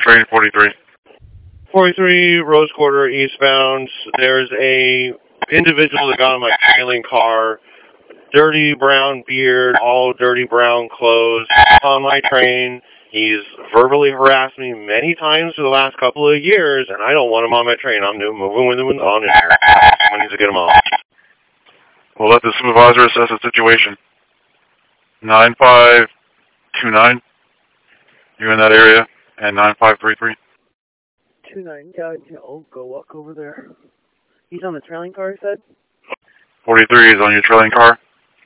train 43. 43 Rose Quarter eastbound. There's a individual that got on my trailing car, dirty brown beard, all dirty brown clothes, on my train. He's verbally harassed me many times for the last couple of years, and I don't want him on my train. I'm moving with him on in here. Someone needs to get him off. We'll let the supervisor assess the situation. 9529. You in that area? And 9533. 29, yeah, I'll go walk over there. He's on the trailing car, you said? 43 is on your trailing car.